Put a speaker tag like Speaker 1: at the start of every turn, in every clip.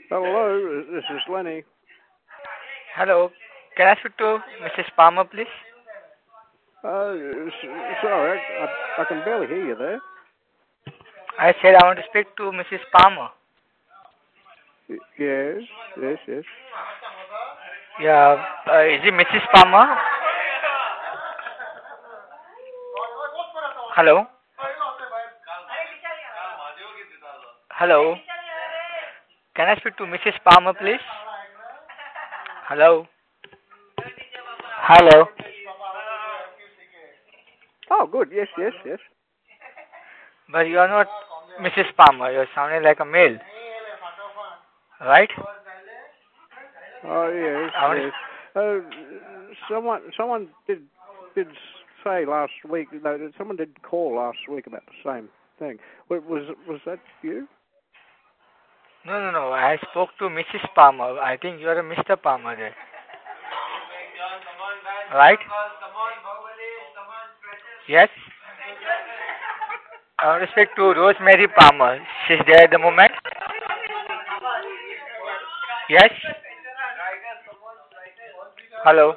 Speaker 1: Hello, this is Lenny.
Speaker 2: Hello, can I speak to Mrs. Palmer, please?
Speaker 1: Sorry, I can barely hear you there.
Speaker 2: I said I want to speak to Mrs. Palmer.
Speaker 1: Yes, yes, yes.
Speaker 2: Yeah, is it Mrs. Palmer? Hello? Hello? Can I speak to Mrs. Palmer, please? Hello? Hello?
Speaker 1: Oh, good. Yes, yes, yes.
Speaker 2: But you are not Mrs. Palmer. You're sounding like a male, right?
Speaker 1: Oh, yes,
Speaker 2: I want
Speaker 1: yes. Someone did say last week. No, someone did call last week about the same thing. Was that you?
Speaker 2: No, no, no. I spoke to Mrs. Palmer. I think you are a Mr. Palmer there, right? Yes? I want to speak to Rosemary Palmer. She's there at the moment. Yes? Hello?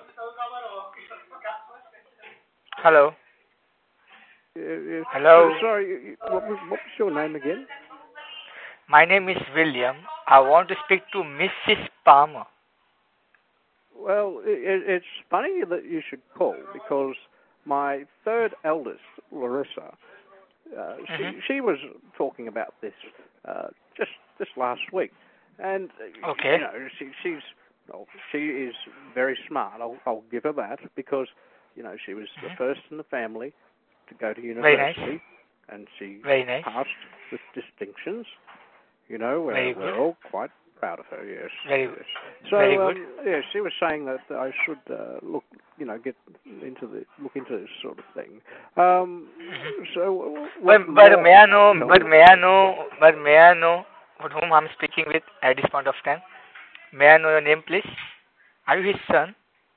Speaker 2: Hello?
Speaker 1: Yes.
Speaker 2: Hello?
Speaker 1: Sorry. What was your name again?
Speaker 2: My name is William. I want to speak to Mrs. Palmer.
Speaker 1: Well, it's funny that you should call because my third eldest, Larissa,
Speaker 2: Hmm.
Speaker 1: she was talking about this just this last week, and
Speaker 2: Okay.
Speaker 1: she's well, she is very smart. I'll give her that because she was the
Speaker 2: Hmm.
Speaker 1: first in the family to go to
Speaker 2: Very nice.
Speaker 1: university, and she
Speaker 2: Very nice.
Speaker 1: passed with distinctions.
Speaker 2: Very good.
Speaker 1: We're all quite proud of her. Yes,
Speaker 2: Very,
Speaker 1: yes.
Speaker 2: very
Speaker 1: So
Speaker 2: good.
Speaker 1: yeah, she was saying that I should look into this sort of thing. Um,
Speaker 2: Hmm.
Speaker 1: so
Speaker 2: But
Speaker 1: what
Speaker 2: but
Speaker 1: more
Speaker 2: may I
Speaker 1: can you
Speaker 2: know?
Speaker 1: tell
Speaker 2: But
Speaker 1: me?
Speaker 2: may I know? But may I know with whom I'm speaking with at this point of time? May I know your name, please? Are you his son?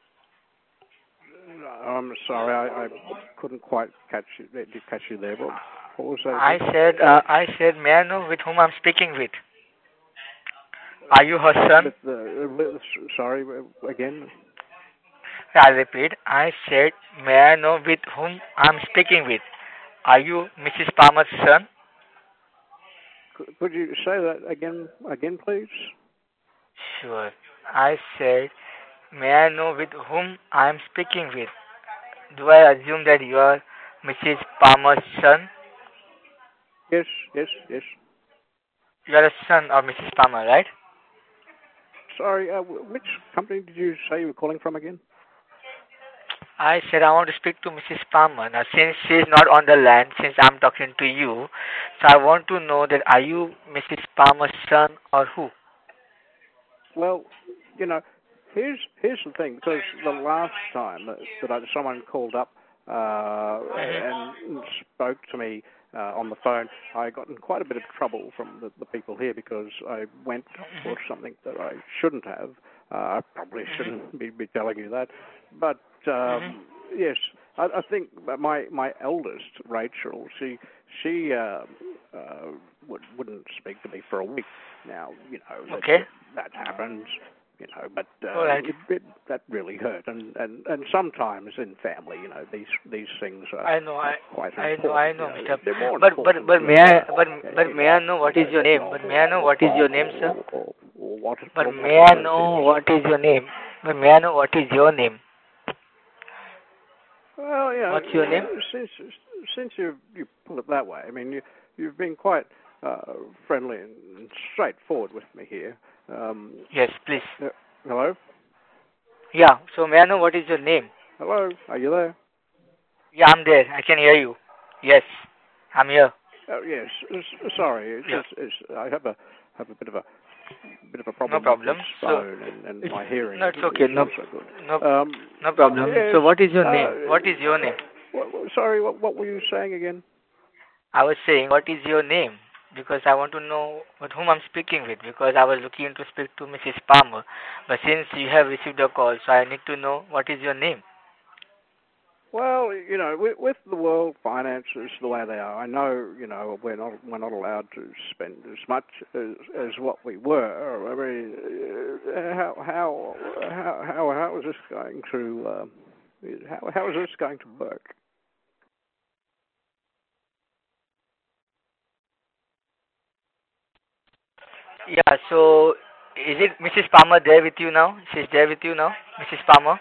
Speaker 1: I'm sorry, I couldn't quite catch you there. What was that
Speaker 2: I
Speaker 1: again?
Speaker 2: said, I said, may I know with whom I'm speaking with? Are you her son?
Speaker 1: Sorry again.
Speaker 2: I repeat, I said, may I know with whom I'm speaking with? Are you Mrs. Palmer's son?
Speaker 1: Could you say that again, please?
Speaker 2: Sure. I said, may I know with whom I'm speaking with? Do I assume that you are Mrs. Palmer's son?
Speaker 1: Yes, yes, yes.
Speaker 2: You are a son of Mrs. Palmer, right?
Speaker 1: Sorry, which company did you say you were calling from again?
Speaker 2: I said I want to speak to Mrs. Palmer. Now, since she is not on the line, since I'm talking to you, so I want to know that are you Mrs. Palmer's son or who?
Speaker 1: Well, you know, here's the thing. Because the last time someone called up
Speaker 2: Hmm.
Speaker 1: and spoke to me on the phone, I got in quite a bit of trouble from the people here because I went for something that I shouldn't have. I probably
Speaker 2: Hmm.
Speaker 1: shouldn't be telling you that, but
Speaker 2: Hmm.
Speaker 1: yes, I think that my eldest Rachel, she wouldn't speak to me for a week. Now
Speaker 2: Okay.
Speaker 1: that happens, but
Speaker 2: All right.
Speaker 1: that really hurt, and sometimes in family, these things
Speaker 2: I know.
Speaker 1: are quite
Speaker 2: I
Speaker 1: important.
Speaker 2: know, Mister.
Speaker 1: They're more
Speaker 2: But
Speaker 1: important
Speaker 2: may
Speaker 1: than
Speaker 2: I but may I know what is your name? But may I know what is your name, sir?
Speaker 1: or what
Speaker 2: But
Speaker 1: what
Speaker 2: may I
Speaker 1: alternatives.
Speaker 2: know what is your name? But may I know what is your name?
Speaker 1: Well,
Speaker 2: What's your name?
Speaker 1: since you put it that way, I mean you've been quite friendly and straightforward with me here. Um,
Speaker 2: Yes, please.
Speaker 1: uh, hello,
Speaker 2: Yeah. So may I know what is your name?
Speaker 1: hello, are you there?
Speaker 2: Yeah, I'm there. I can hear you. Yes, I'm here.
Speaker 1: Oh yes, sorry.
Speaker 2: Yeah.
Speaker 1: I have a bit of a
Speaker 2: No
Speaker 1: problem with this
Speaker 2: problem. So
Speaker 1: phone, and
Speaker 2: it's
Speaker 1: my hearing
Speaker 2: no, it's okay.
Speaker 1: is
Speaker 2: No,
Speaker 1: not so good.
Speaker 2: no,
Speaker 1: Um,
Speaker 2: no problem.
Speaker 1: yes.
Speaker 2: So what is your
Speaker 1: Uh,
Speaker 2: name? What is your name?
Speaker 1: sorry. What were you saying again?
Speaker 2: I was saying, what is your name? Because I want to know with whom I'm speaking with. Because I was looking to speak to Mrs. Palmer, but since you have received a call, so I need to know what is your name.
Speaker 1: Well, with the world finances the way they are, I know, we're not allowed to spend as much as what we were. I mean, how is this going to how is this going to work?
Speaker 2: Yeah, so is it Mrs. Palmer there with you now? She's there with you now, Mrs. Palmer?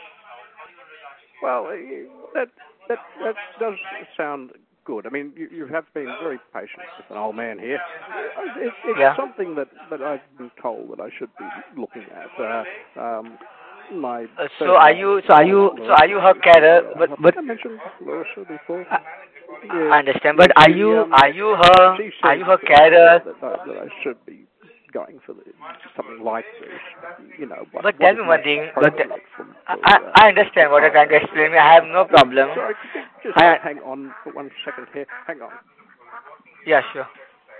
Speaker 1: Well, that does sound good. I mean, you have been very patient with an old man here. It's
Speaker 2: Yeah.
Speaker 1: something that I've been told that I should be looking at. My
Speaker 2: So are you her carer? But
Speaker 1: I mentioned Larissa before.
Speaker 2: I,
Speaker 1: Yeah,
Speaker 2: I understand. But are you
Speaker 1: she
Speaker 2: are
Speaker 1: said
Speaker 2: you her carer?
Speaker 1: that I should be going for something like this.
Speaker 2: But
Speaker 1: What
Speaker 2: tell
Speaker 1: is
Speaker 2: me one
Speaker 1: most
Speaker 2: thing.
Speaker 1: appropriate
Speaker 2: I understand what you're trying to explain me. I have no problem.
Speaker 1: Sorry, could you just
Speaker 2: I
Speaker 1: hang on for 1 second here? Hang on.
Speaker 2: Yeah, sure.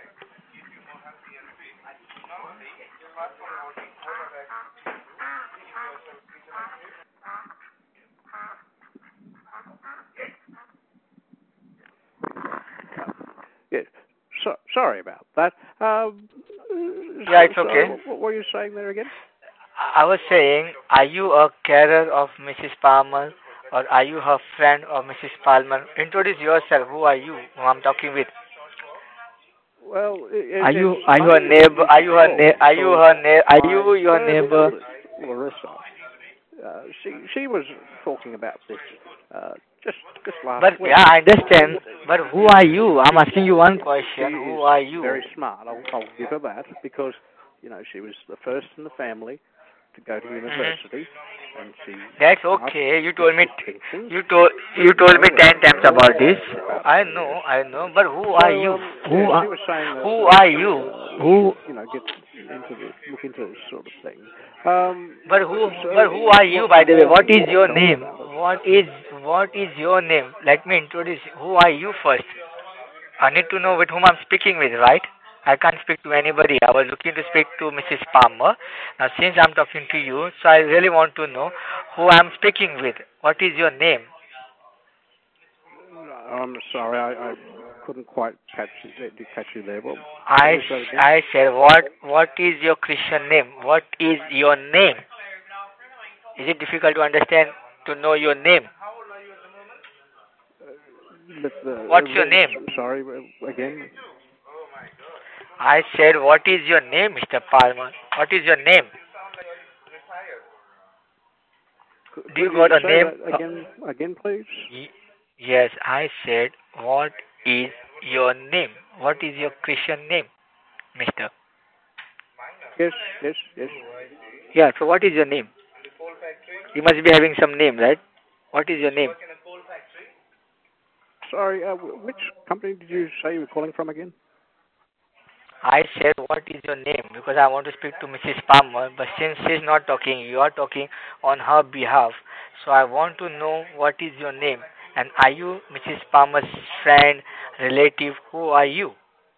Speaker 1: Yeah, sorry about that.
Speaker 2: Yeah, it's
Speaker 1: Sorry,
Speaker 2: okay.
Speaker 1: what were you saying there again?
Speaker 2: I was saying, are you a carer of Mrs. Palmer, or are you her friend of Mrs. Palmer? Introduce yourself. Who are you? Who I'm talking with?
Speaker 1: Well,
Speaker 2: Are you her neighbor? Are you your
Speaker 1: the
Speaker 2: neighbor?
Speaker 1: eldest, Larissa. She was talking about this uh, just last
Speaker 2: But
Speaker 1: week.
Speaker 2: yeah, I understand. But who are you? I'm asking you one
Speaker 1: She
Speaker 2: question.
Speaker 1: is
Speaker 2: Who are you?
Speaker 1: very smart. I'll give her that because she was the first in the family to go to
Speaker 2: Hmm.
Speaker 1: university, and she
Speaker 2: That's
Speaker 1: passed
Speaker 2: okay. You
Speaker 1: with
Speaker 2: told me.
Speaker 1: distinction.
Speaker 2: You told me ten times
Speaker 1: Well,
Speaker 2: about this.
Speaker 1: about yes.
Speaker 2: I know. But who are
Speaker 1: So
Speaker 2: you?
Speaker 1: she was saying
Speaker 2: Who
Speaker 1: that I
Speaker 2: are
Speaker 1: should
Speaker 2: you?
Speaker 1: should
Speaker 2: Who?
Speaker 1: get look into this sort of thing.
Speaker 2: But
Speaker 1: So
Speaker 2: who are you, by the way? What is your
Speaker 1: tell me
Speaker 2: name?
Speaker 1: about it.
Speaker 2: What is your name? Let me introduce. Who are you first? I need to know with whom I'm speaking with, right? I can't speak to anybody. I was looking to speak to Mrs. Palmer. Now, since I'm talking to you, so I really want to know who I'm speaking with. What is your name?
Speaker 1: I'm sorry, I couldn't quite catch you there. What
Speaker 2: I,
Speaker 1: was that again?
Speaker 2: I said, what is your Christian name? What is your name? Is it difficult to understand to know your name?
Speaker 1: But
Speaker 2: What's your name?
Speaker 1: sorry again.
Speaker 2: I said, what is your name, Mr. Palmer? What is your name? Do you
Speaker 1: Could you
Speaker 2: got a
Speaker 1: say
Speaker 2: name?
Speaker 1: that again, please?
Speaker 2: Y- yes, I said, what is your name? What is your Christian name, Mister?
Speaker 1: Yes, yes, yes.
Speaker 2: Yeah, so what is your name? You must be having some name, right? What is your name?
Speaker 1: Sorry, which company did you say you were calling from again?
Speaker 2: I said, what is your name? Because I want to speak to Mrs. Palmer, but since she's not talking, you are talking on her behalf. So I want to know what is your name. And are you Mrs. Palmer's friend, relative? Who are you?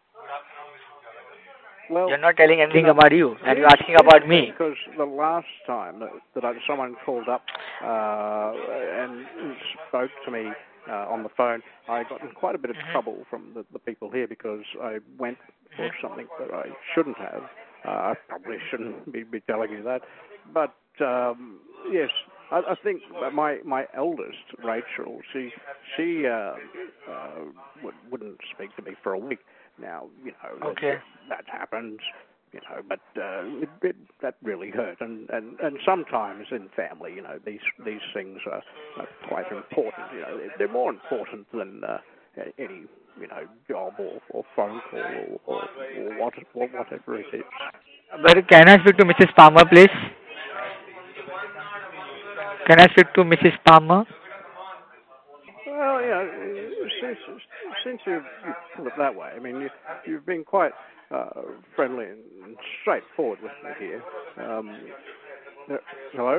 Speaker 1: Well,
Speaker 2: You're not telling anything
Speaker 1: no,
Speaker 2: about you, and you're
Speaker 1: here's
Speaker 2: asking
Speaker 1: here's the
Speaker 2: about
Speaker 1: thing,
Speaker 2: me.
Speaker 1: because the last time that someone called up and spoke to me on the phone, I got in quite a bit of
Speaker 2: Hmm.
Speaker 1: trouble from the people here because I went for
Speaker 2: Hmm.
Speaker 1: something that I shouldn't have. I probably shouldn't be telling you that, but yes, I think that my eldest Rachel, she wouldn't speak to me for a week. Now,
Speaker 2: Okay.
Speaker 1: that happens, but that really hurt. And sometimes in family, these things are quite important. They're more important than any, job or phone call or whatever it is.
Speaker 2: But can I speak to Mrs. Palmer, please? Can I speak to Mrs. Palmer?
Speaker 1: Well, since you put it that way, I mean, you've been quite friendly and straightforward with me here. Hello?